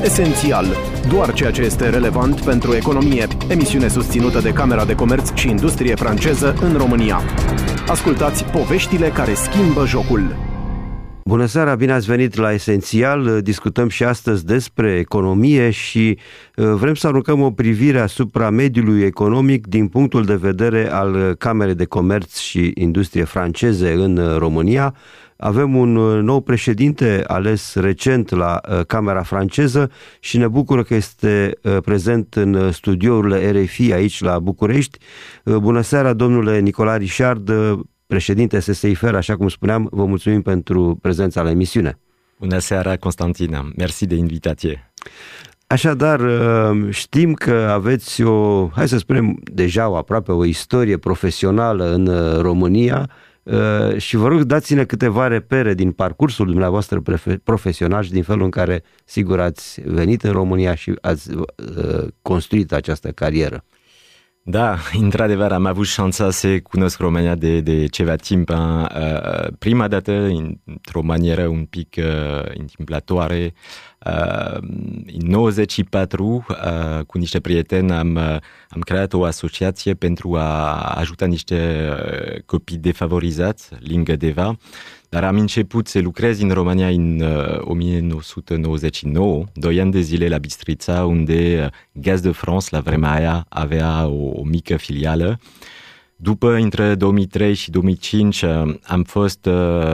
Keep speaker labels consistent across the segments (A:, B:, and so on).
A: Esențial. Doar ceea ce este relevant pentru economie. Emisiune susținută de Camera de Comerț și Industrie franceză în România. Ascultați poveștile care schimbă jocul.
B: Bună seara, bine ați venit la Esențial. Discutăm și astăzi despre economie și vrem să aruncăm o privire asupra mediului economic din punctul de vedere al Camerei de Comerț și Industrie franceze în România. Avem un nou președinte ales recent la Camera franceză și ne bucură că este prezent în studiourile RFI aici la București. Bună seara, domnule Nicolas Richard, președinte SSIFR, așa cum spuneam, vă mulțumim pentru prezența la emisiune.
C: Bună seara, Constantin, mersi de invitație.
B: Așadar, știm că aveți hai să spunem, deja aproape o istorie profesională în România și vă rog, dați-ne câteva repere din parcursul dumneavoastră profesional și din felul în care, sigur, ați venit în România și ați construit această carieră.
C: Da, într-adevăr am avut șansa să cunosc România de ceva timp. Prima dată, într-o manieră un pic întâmplătoare, în 94, cu niște prieteni, am creat o asociație pentru a ajuta niște copii defavorizați, lângă Deva. Dar am început să lucrez în România în 1999, 2 ani de zile la Bistrița, unde Gaz de France, la vremea aia, avea o mică filială. După, între 2003 și 2005, am fost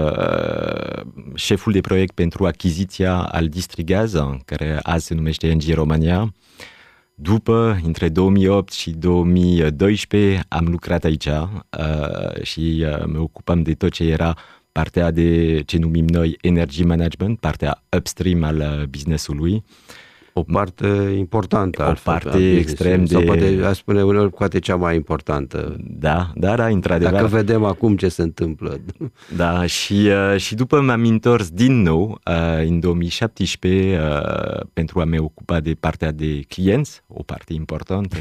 C: șeful de proiect pentru achiziția al Distrigaz, care azi se numește ENGIE România. După, între 2008 și 2012, am lucrat aici și mă ocupam de tot ce era partea de ce numim noi energy management, partea upstream al business-ului.
B: O parte importantă.
C: O parte extrem de...
B: Sau poate, aș spune uneori, poate cea mai importantă.
C: Da, într-adevăr.
B: Dacă vedem acum ce se întâmplă.
C: Da, și după m-am întors din nou în 2017 pentru a mă ocupa de partea de clienți, o parte importantă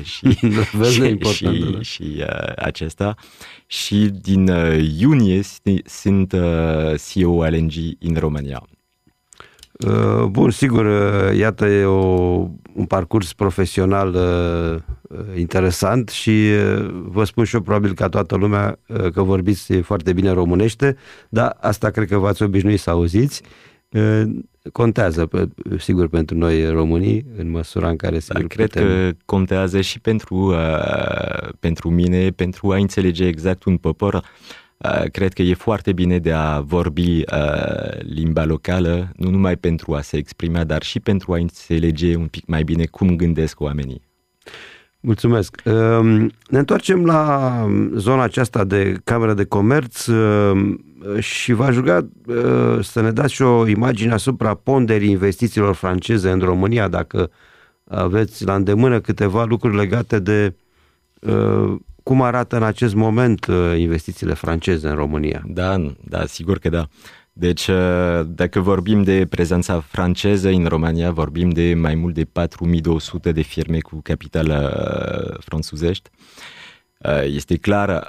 C: și acesta. Și din iunie sunt CEO al ENGIE în România.
B: Bun, sigur, iată, e un parcurs profesional interesant și vă spun și eu, probabil ca toată lumea, că vorbiți foarte bine românește, dar asta cred că v-ați obișnuit să auziți. Contează, sigur, pentru noi românii, în măsura în care sigur
C: cred că contează și pentru mine, pentru a înțelege exact un popor. Cred că e foarte bine de a vorbi limba locală, nu numai pentru a se exprima, dar și pentru a înțelege un pic mai bine cum gândesc oamenii.
B: Mulțumesc. Ne întoarcem la zona aceasta de Cameră de Comerț și v-aș ruga să ne dați și o imagine asupra ponderii investițiilor franceze în România, dacă aveți la îndemână câteva lucruri legate de cum arată în acest moment investițiile franceze în România.
C: Da, sigur că da. Deci, dacă vorbim de prezența franceză în România, vorbim de mai mult de 4200 de firme cu capital franțuzești. Este clar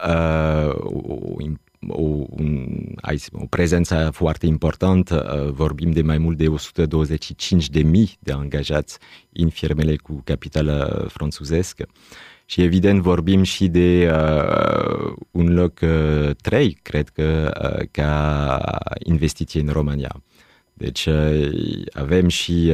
C: o prezență foarte importantă. Vorbim de mai mult de 125.000 de angajați în firmele cu capital franțuzesc. Și evident vorbim și de un loc 3, cred că, ca investiție în România. Deci avem și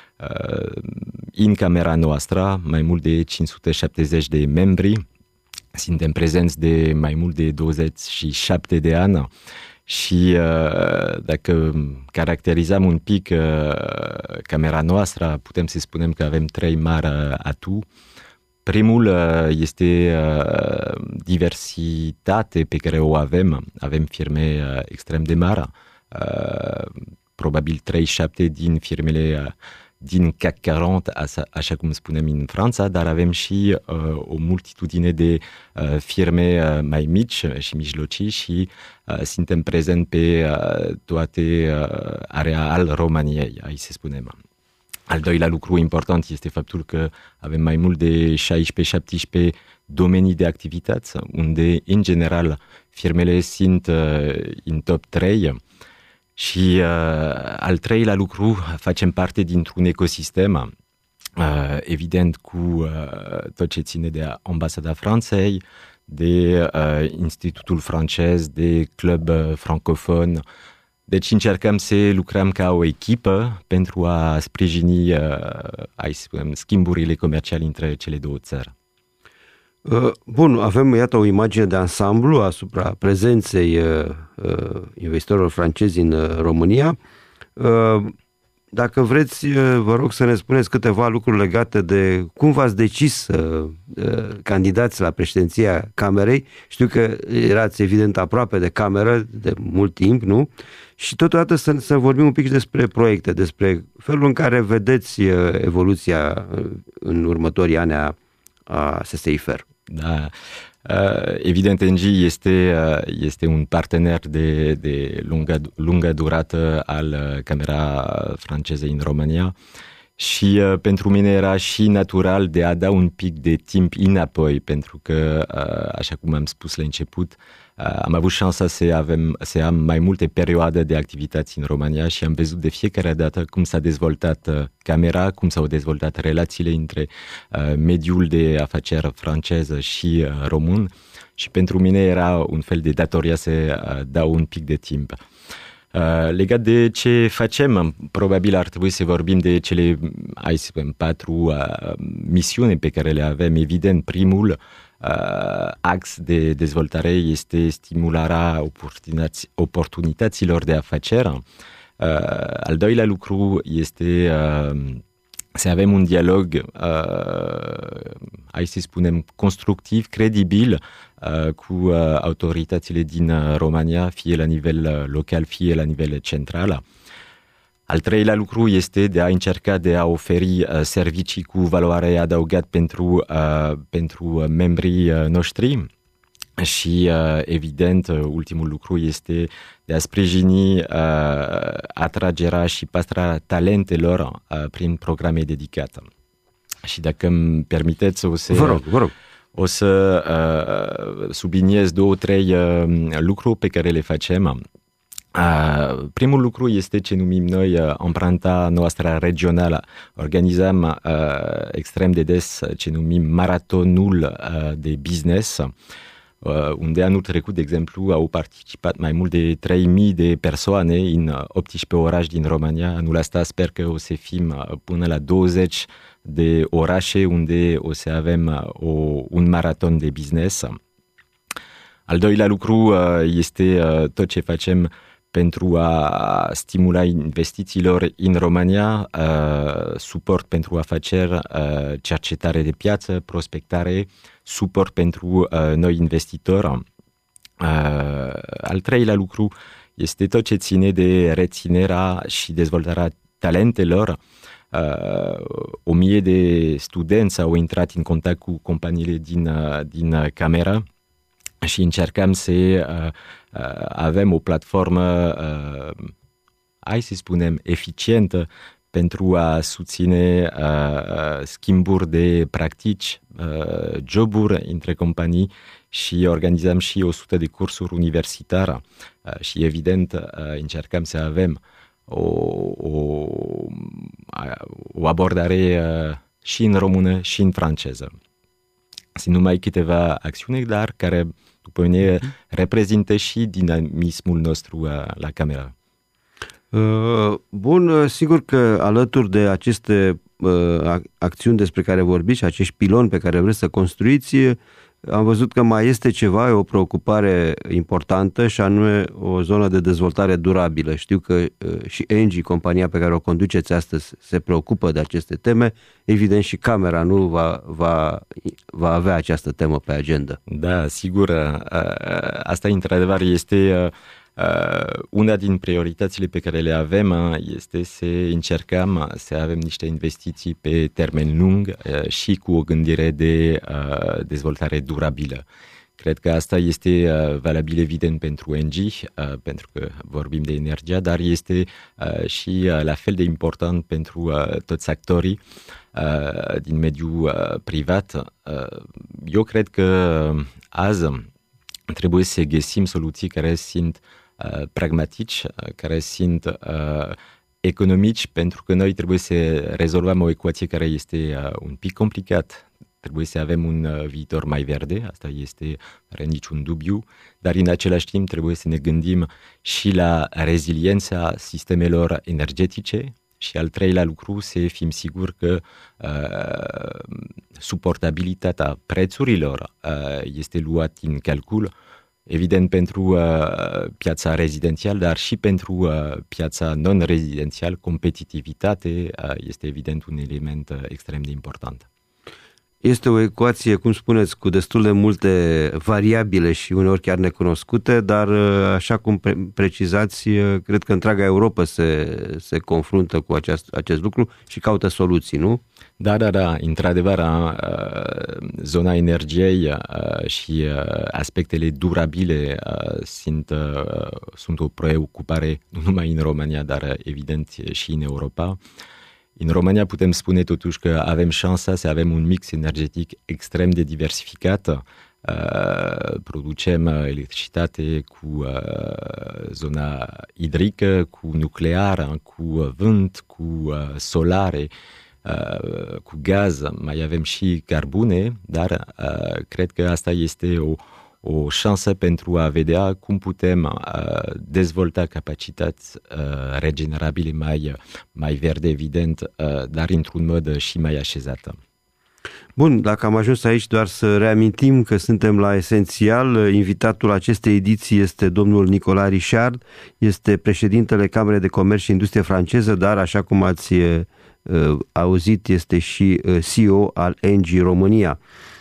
C: în camera noastră mai mult de 570 de membri. Suntem prezenți de mai mult de 27 de ani și dacă caracterizăm un pic camera noastră, putem să spunem că avem 3 mari atu. Primul este diversitate pe care o avem. Avem firme extrem de mari, probabil 37 din firmele din CAC 40, așa cum spunem în Franța, dar avem și o multitudine de firme mai mici și mijlocii și suntem prezenți pe toate area al României, aici se spunem. Al doilea lucru important este faptul că avem mai mult de 16-17 domenii de activități, unde, în general, firmele sunt în top 3 Și al treilea lucru, facem parte dintr-un ecosistem, evident cu tot ce ține de Ambasada Franței, de Institutul francez, de club francofon. Deci încercăm să lucrăm ca o echipă pentru a sprijini schimburile comerciale între cele două țări.
B: Bun, avem, iată, o imagine de ansamblu asupra prezenței investitorilor francezi în România. Dacă vreți, vă rog să ne spuneți câteva lucruri legate de cum v-ați decis candidați la președinția Camerei. Știu că erați evident aproape de Cameră de mult timp, nu? Și totodată să vorbim un pic despre proiecte, despre felul în care vedeți evoluția în următorii ani a SSIFER.
C: Da, evident Engie este un partener de lungă durată al Camera franceză în România și pentru mine era și natural de a da un pic de timp înapoi, pentru că, așa cum am spus la început, am avut șansa să am mai multe perioade de activități în România și am văzut de fiecare dată cum s-a dezvoltat Camera, cum s-au dezvoltat relațiile între mediul de afaceri franceză și român și pentru mine era un fel de datoria să dau un pic de timp. Legat de ce facem, probabil ar trebui să vorbim de cele 4 misiuni pe care le avem. Evident, primul ax de dezvoltare este stimularea oportunităților de afaceri. Al doilea lucru este să avem un dialog, hai să spunem, constructiv, credibil cu autoritățile din România, fie la nivel local, fie la nivel central. Al treilea lucru este de a încerca de a oferi servicii cu valoare adăugată pentru membrii noștri și, evident, ultimul lucru este de a sprijini atragerea și păstrarea talentelor prin programe dedicate. Și dacă îmi permiteți,
B: vă rog.
C: O să subliniez 2-3 lucruri pe care le facem. Primul lucru este ce numim noi amprenta noastră regională. Organizăm extrem de des ce numim maratonul de business, unde anul trecut, de exemplu, au participat mai mult de 3.000 de persoane în 18 orașe din România. Anul ăsta sper că o să fim până la 20 de orașe unde o să avem un maraton de business. Al doilea lucru este tot ce facem pentru a stimula investițiilor în România, suport pentru afaceri, cercetare de piață, prospectare, suport pentru noi investitori. Al treilea lucru este tot ce ține de reținerea și dezvoltarea talentelor. 1000 de studenți au intrat în contact cu companiile din Camera și încercăm să avem o platformă, hai să spunem, eficientă pentru a susține schimburi de practici, joburi între companii și organizăm și 100 de cursuri universitare și evident încercăm să avem o abordare și în română și în franceză. Sunt numai câteva acțiuni, dar care, după mine, reprezintă și dinamismul nostru la Camera.
B: Bun, sigur că alături de aceste acțiuni despre care vorbiți și acești piloni pe care vreți să construiți, am văzut că mai este ceva, o preocupare importantă și anume o zonă de dezvoltare durabilă. Știu că și Engie, compania pe care o conduceți astăzi, se preocupă de aceste teme. Evident și Camera nu va avea această temă pe agenda.
C: Da, sigur. Asta, într-adevăr, este una din prioritățile pe care le avem, este să încercăm să avem niște investiții pe termen lung și cu o gândire de dezvoltare durabilă. Cred că asta este valabil evident pentru Engie, pentru că vorbim de energie, dar este și la fel de important pentru toți actorii din mediul privat. Eu cred că azi trebuie să găsim soluții care sunt pragmatici, care sunt economici, pentru că noi trebuie să rezolvăm o ecuație care este un pic complicat. Trebuie să avem un viitor mai verde, asta este, fără niciun dubiu, dar în același timp trebuie să ne gândim și la reziliența sistemelor energetice și al treilea lucru, să fim siguri că suportabilitatea prețurilor este luat în calcul, evident pentru piața rezidențială, dar și pentru piața non-rezidențială. Competitivitate este evident un element extrem de important.
B: Este o ecuație, cum spuneți, cu destul de multe variabile și uneori chiar necunoscute, dar așa cum precizați, cred că întreaga Europa se confruntă cu acest lucru și caută soluții, nu?
C: Da, într-adevăr, zona energiei și aspectele durabile sunt o preocupare nu numai în România, dar evident și în Europa. În România putem spune totuși că avem șansa să avem un mix energetic extrem de diversificat. Producem electricitate cu zona hidrică, cu nuclear, cu vânt, cu solare, cu gaz, mai avem și carbone, dar cred că asta este o șansă pentru a vedea cum putem dezvolta capacități regenerabile mai verde, evident, dar într-un mod și mai așezată.
B: Bun, dacă am ajuns aici, doar să reamintim că suntem la Esențial. Invitatul acestei ediții este domnul Nicolas Richard, este președintele Camerei de Comerț și Industrie franceză, dar, așa cum ați auzit, este și CEO al ENGIE România.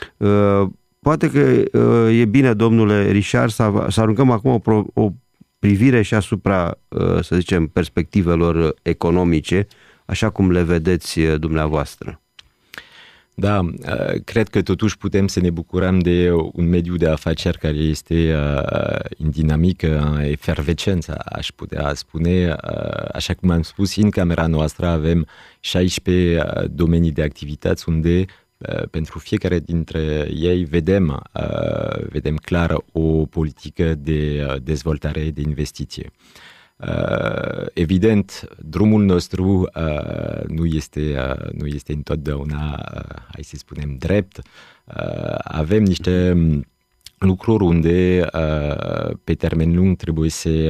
B: Poate că e bine, domnule Richard, să aruncăm acum o privire și asupra, să zicem, perspectivelor economice, așa cum le vedeți dumneavoastră.
C: Da, cred că totuși putem să ne bucurăm de un mediu de afaceri care este în dinamică, efervescență, aș putea spune. Așa cum am spus, în camera noastră avem 16 domenii de activități unde pentru fiecare dintre ei vedem clar o politică de dezvoltare, de investiție. Evident, drumul nostru nu este întotdeauna, hai să spunem, drept. Avem niște lucruri unde pe termen lung trebuie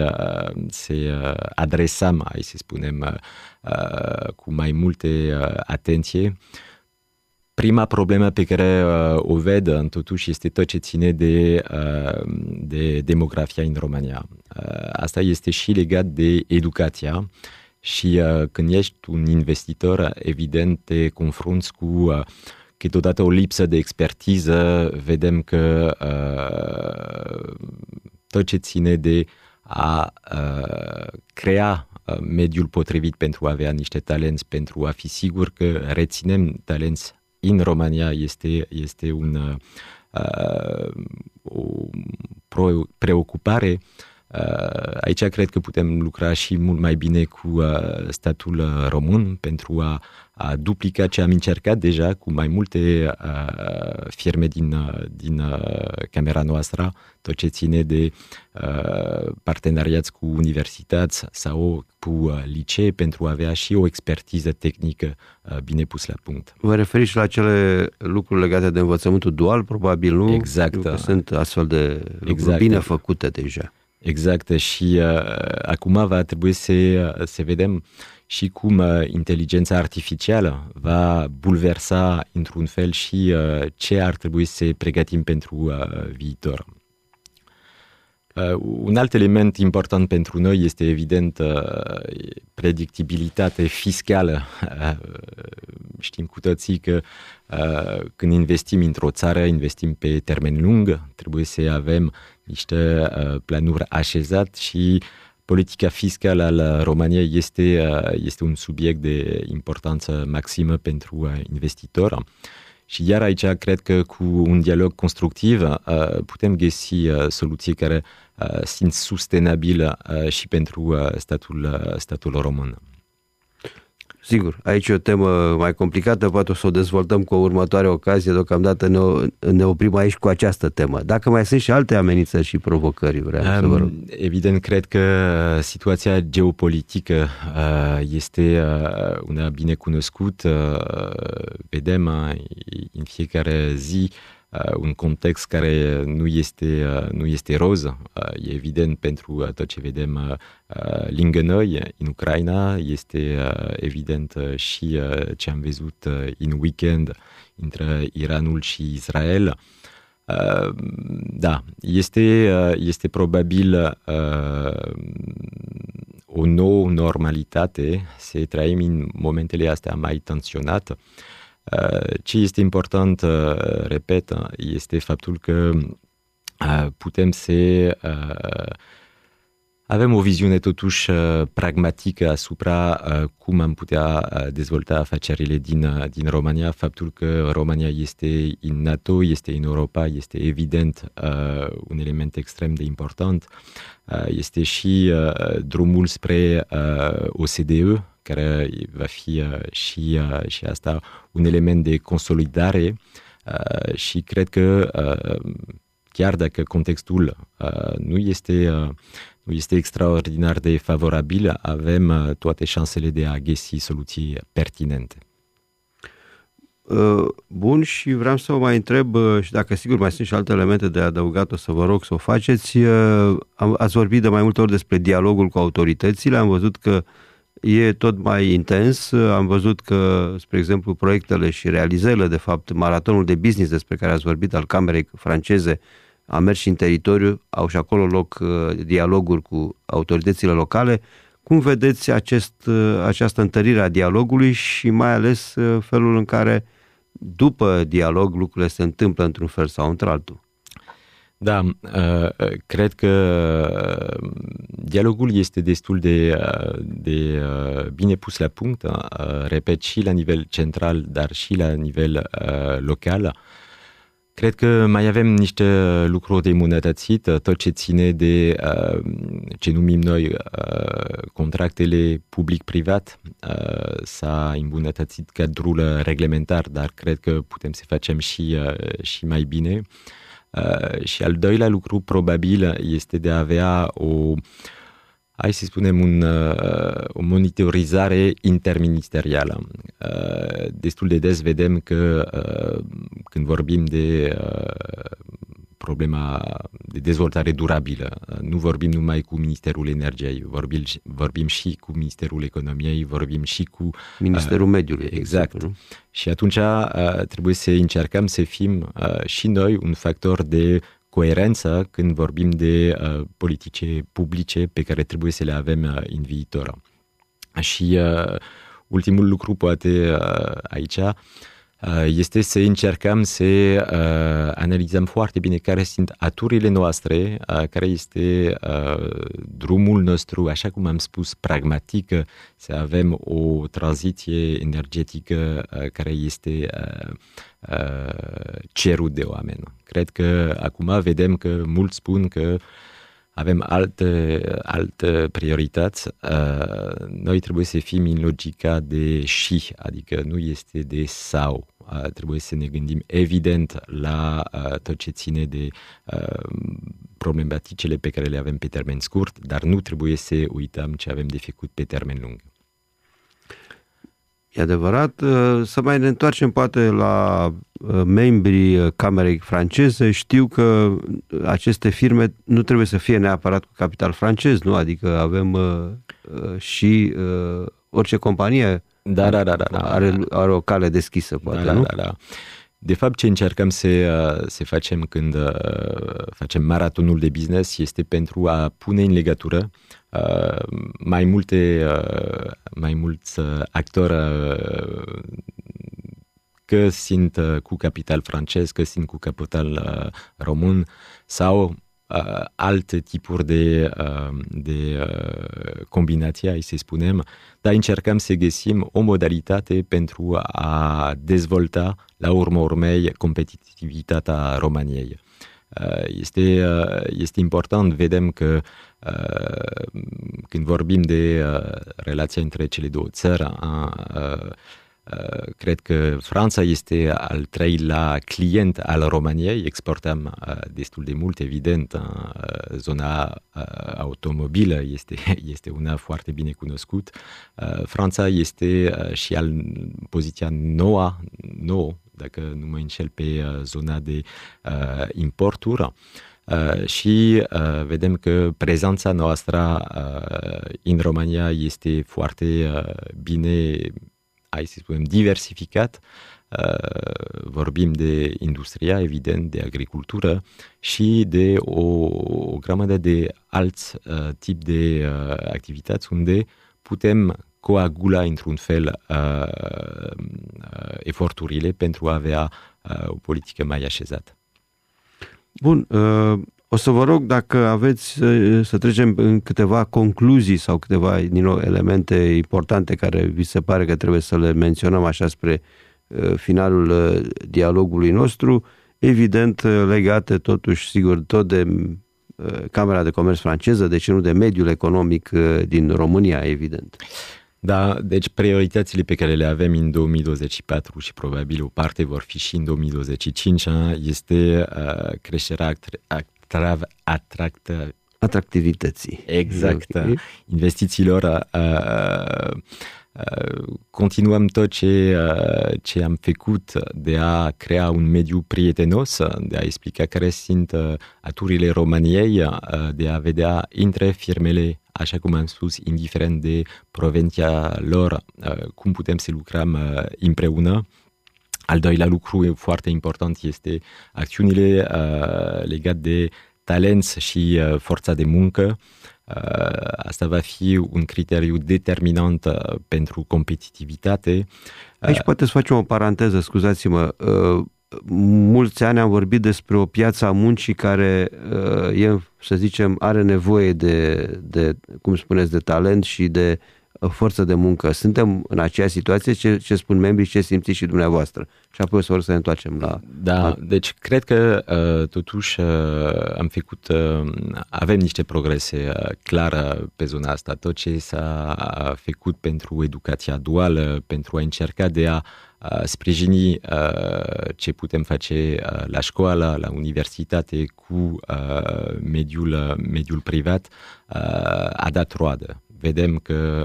C: să adresăm, hai să spunem, cu mai multe atenție. Prima problemă pe care o ved, totuși, este tot ce ține de demografia în România. Asta este și legat de educația și când ești un investitor, evident, te confrunți cu câteodată o lipsă de expertiză. Vedem că tot ce ține de a crea mediul potrivit pentru a avea niște talenți, pentru a fi sigur că reținem talenți în România este o preocupare. Aici cred că putem lucra și mult mai bine cu statul român pentru a duplica ce am încercat deja cu mai multe firme din camera noastră, tot ce ține de parteneriați cu universități sau cu licee pentru a avea și o expertiză tehnică bine pus la punct.
B: Vă referiți la acele lucruri legate de învățământul dual, probabil, nu?
C: Exact.
B: Că sunt astfel de lucruri bine făcute deja.
C: Exact, și acum va trebui să vedem și cum inteligența artificială va bulversa într-un fel și ce ar trebui să pregătim pentru viitor. Un alt element important pentru noi este evident predictibilitate fiscală. Știm cu toții că când investim într-o țară, investim pe termen lung, trebuie să avem niște planuri așezate și politica fiscală al României este un subiect de importanță maximă pentru investitori. Și iar aici cred că cu un dialog constructiv putem găsi soluții care sunt sustenabile și pentru statul român.
B: Sigur, aici e o temă mai complicată, poate o să o dezvoltăm cu o următoare ocazie, deocamdată ne oprim aici cu această temă. Dacă mai sunt și alte amenințări și provocări, vreau să vă rog.
C: Evident, cred că situația geopolitică este una bine cunoscută. Vedem în fiecare zi un context care nu este roz. E evident pentru tot ce vedem lângă noi în Ucraina, este evident și ce am văzut în weekend între Iranul și Israel. Da, este probabil o nouă normalitate, să trăim în momentele astea mai tensionate. Ce este important, repet, este faptul că putem să avem o viziune totuși pragmatică asupra cum am putea dezvolta afacerile din România. Faptul că România este în NATO, este în Europa, este evident un element extrem de important. Este și drumul spre OCDE, care va fi și asta un element de consolidare și cred că chiar dacă contextul nu este extraordinar de favorabil, avem toate șansele de a găsi soluții pertinente.
B: Bun, și vreau să vă mai întreb, și dacă sigur mai sunt și alte elemente de adăugat, o să vă rog să o faceți. Ați vorbit de mai multe ori despre dialogul cu autoritățile, am văzut că e tot mai intens, am văzut că, spre exemplu, proiectele și realizările, de fapt, maratonul de business despre care ați vorbit al Camerei franceze, a mers și în teritoriu, au și acolo loc dialoguri cu autoritățile locale. Cum vedeți această întărire a dialogului și mai ales felul în care după dialog lucrurile se întâmplă într-un fel sau într-altul?
C: Da, cred că dialogul este destul de bine pus la punct, repet, și la nivel central, dar și la nivel local. Cred că mai avem niște lucruri de îmbunătățit, tot ce ține de ce numim noi contractele public-privat. S-a îmbunătățit cadrul reglementar, dar cred că putem să facem și mai bine. Și al doilea lucru probabil este de a avea hai să spunem, o monitorizare interministerială. Destul de des vedem că când vorbim de problema de dezvoltare durabilă, nu vorbim numai cu Ministerul Energiei, vorbim și cu Ministerul Economiei, vorbim și cu
B: Ministerul Mediului.
C: Exact.
B: Exemplu,
C: și atunci trebuie să încercăm să fim și noi un factor de coerență când vorbim de politici publice pe care trebuie să le avem în viitor. Și ultimul lucru poate aici este să încercăm să analizăm foarte bine care sunt aturile noastre, care este drumul nostru, așa cum am spus, pragmatic, să avem o tranziție energetică care este cerut de oameni. Cred că acum vedem că mulți spun că avem alte priorități. Noi trebuie să fim în logica de și, adică nu este de sau. Trebuie să ne gândim evident la tot ce ține de problematicile pe care le avem pe termen scurt, dar nu trebuie să uităm ce avem de făcut pe termen lung.
B: E adevărat. Să mai ne întoarcem poate la membrii Camerei franceze. Știu că aceste firme nu trebuie să fie neapărat cu capital francez, nu? Adică avem și orice companie are o cale deschisă, poate, nu?
C: Da. De fapt, ce încercăm să facem când facem maratonul de business este pentru a pune în legătură mai mulți actori că sunt cu capital francez, că sunt cu capital român sau alte tipuri de combinații, hai să spunem, dar încercăm să găsim o modalitate pentru a dezvolta la urma urmei competitivitatea României. Este important, vedem că când vorbim de relația între cele două țări, cred că Franța este al treilea client al României, exportăm destul de mult, evident, zona automobilă este una foarte bine cunoscut. Franța este și poziția nouă, dacă nu mă înșel, pe zona de importuri. Și vedem că prezența noastră în România este foarte bine, hai să spunem, diversificat. Vorbim de industria, evident, de agricultură și de o grămadă de alți tip de activități unde putem coagula într-un fel eforturile pentru a avea o politică mai așezată.
B: Bun, o să vă rog dacă aveți să trecem în câteva concluzii sau câteva din nou elemente importante care vi se pare că trebuie să le menționăm așa spre finalul dialogului nostru, evident legate totuși, sigur, tot de Camera de Comerț franceză, deci nu de mediul economic din România, evident.
C: Da, deci prioritățile pe care le avem în 2024 și probabil o parte vor fi și în 2025 este creșterea
B: atractivității.
C: Exact. Okay. Investițiilor. Continuăm tot ce am făcut de a crea un mediu prietenos, de a explica care sunt aturile României, de a vedea între firmele, așa cum am spus, indiferent de provenția lor, cum putem să lucrăm împreună. Al doilea lucru foarte important este acțiunile legate de talenți și forța de muncă. Asta va fi un criteriu determinant pentru competitivitate.
B: Aici poate să facem o paranteză, scuzați-mă. Mulți ani am vorbit despre o piață a muncii care să zicem, are nevoie de cum spuneți, de talent și de forță de muncă. Suntem în aceeași situație, ce spun membrii și ce simțiți și dumneavoastră. Și apoi să ne întoarcem la...
C: Da, deci cred că totuși avem niște progrese clare pe zona asta. Tot ce s-a făcut pentru educația duală, pentru a încerca de a sprijini ce putem face la școală, la universitate cu mediul privat, a dat roadă. Vedem că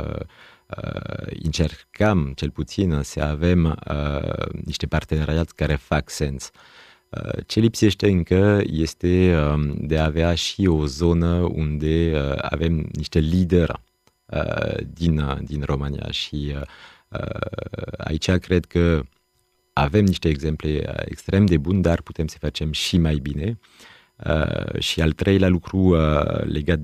C: încercăm cel puțin să avem niște parteneriate care fac sens. Ce lipsește încă este de a avea și o zonă unde avem niște lideri din România și aici cred că avem niște exemple extrem de bune, dar putem să facem și mai bine. Și al treilea lucru legat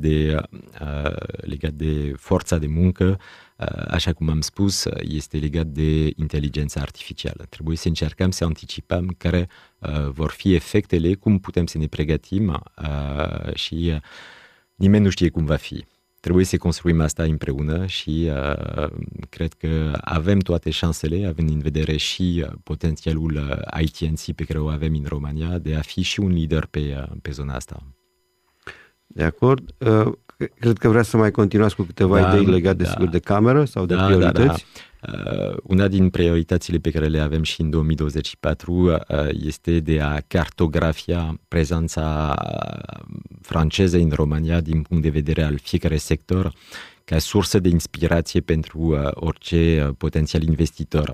C: de forța de muncă, așa cum am spus, este legat de inteligența artificială. Trebuie să încercăm să anticipăm care vor fi efectele, cum putem să ne pregătim și nimeni nu știe cum va fi. Trebuie să construim asta împreună și cred că avem toate șansele, având în vedere și potențialul ITNC pe care o avem în România, de a fi și un lider pe zona asta.
B: De acord. Cred că vreau să mai continuați cu câteva idei legate, sigur, de cameră sau de priorități.
C: Una din prioritățile pe care le avem și în 2024 este de a cartografia prezența franceză în România din punct de vedere al fiecare sector ca sursă de inspirație pentru orice potențial investitor.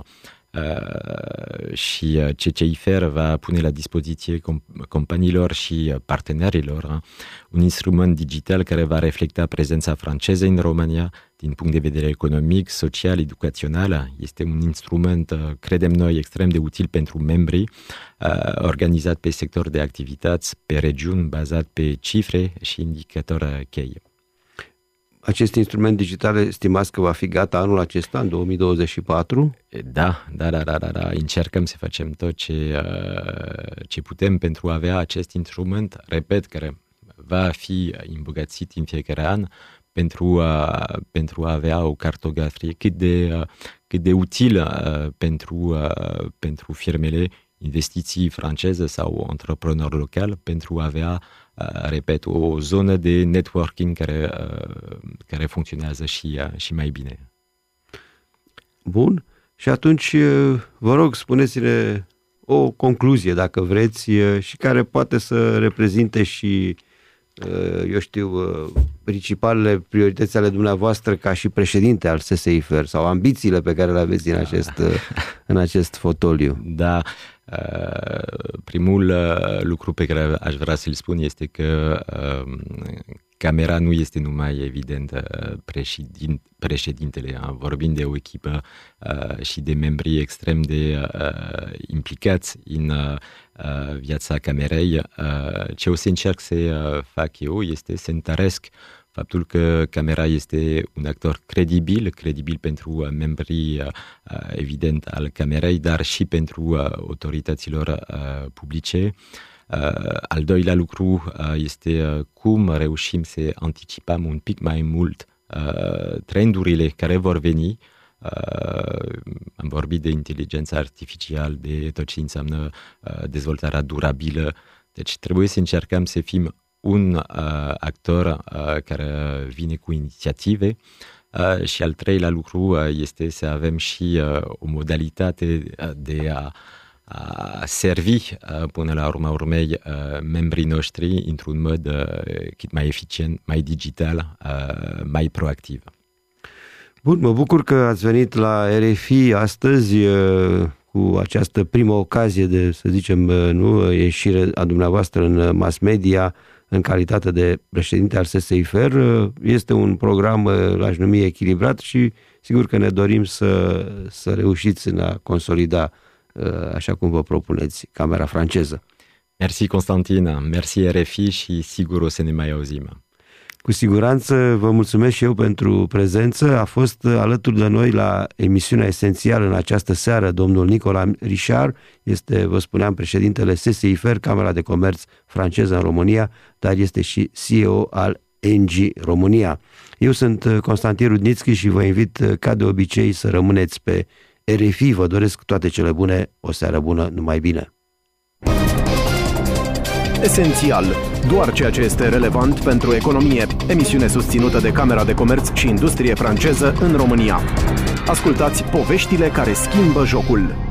C: Și CCIFR va pune la dispoziție companiilor și partenerilor un instrument digital care va reflecta prezența franceză în România din punct de vedere economic, social, educațional. Este un instrument, credem noi, extrem de util pentru membrii, organizat pe sector de activități, pe regiuni, bazat pe cifre și indicatori cheie.
B: Acest instrument digital estimați că va fi gata anul acesta, în 2024?
C: Da. Încercăm să facem tot ce putem pentru a avea acest instrument, repet, care va fi îmbogățit în fiecare an pentru a avea o cartografie cât de utilă pentru firmele investiții franceze sau antreprenori locali pentru a avea, repet, o zonă de networking care funcționează și mai bine.
B: Bun. Și atunci, vă rog, spuneți-ne o concluzie, dacă vreți, și care poate să reprezinte și, eu știu, principalele priorități ale dumneavoastră ca și președinte al SSIFER sau ambițiile pe care le aveți în acest fotoliu.
C: Da. Primul lucru pe care aș vrea să-l spun este că Camera nu este numai, evident, președintele. Vorbim de o echipă și de membri extrem de implicați în viața Camerei. Ce o să încerc să fac eu este să întăresc faptul că Camera este un actor credibil pentru membrii, evident, al Camerei, dar și pentru autorităților publice. Al doilea lucru este cum reușim să anticipăm un pic mai mult trendurile care vor veni. Am vorbit de inteligența artificială, de tot ce înseamnă dezvoltarea durabilă. Deci trebuie să încercăm să fim un actor care vine cu inițiative și al treilea lucru este să avem și o modalitate de a servi până la urma urmei membrii noștri într-un mod cât mai eficient, mai digital, mai proactiv.
B: Bun, mă bucur că ați venit la RFI astăzi cu această primă ocazie de, să zicem, ieșire a dumneavoastră în mass media în calitate de președinte al SSIFER. Este un program, l-aș numi, echilibrat și sigur că ne dorim să reușiți în a consolida, așa cum vă propuneți, Camera franceză.
C: Mersi, Constantin, mersi RFI și sigur o să ne mai auzim.
B: Cu siguranță, vă mulțumesc și eu pentru prezență. A fost alături de noi la emisiunea esențială în această seară domnul Nicolas Richard, este, vă spuneam, președintele SSIFER, Camera de Comerț franceză în România, dar este și CEO al ENGIE România. Eu sunt Constantin Rudnițchi și vă invit, ca de obicei, să rămâneți pe RFI. Vă doresc toate cele bune, o seară bună, numai bine!
A: Esențial. Doar ceea ce este relevant pentru economie. Emisiune susținută de Camera de Comerț și Industrie franceză în România. Ascultați poveștile care schimbă jocul.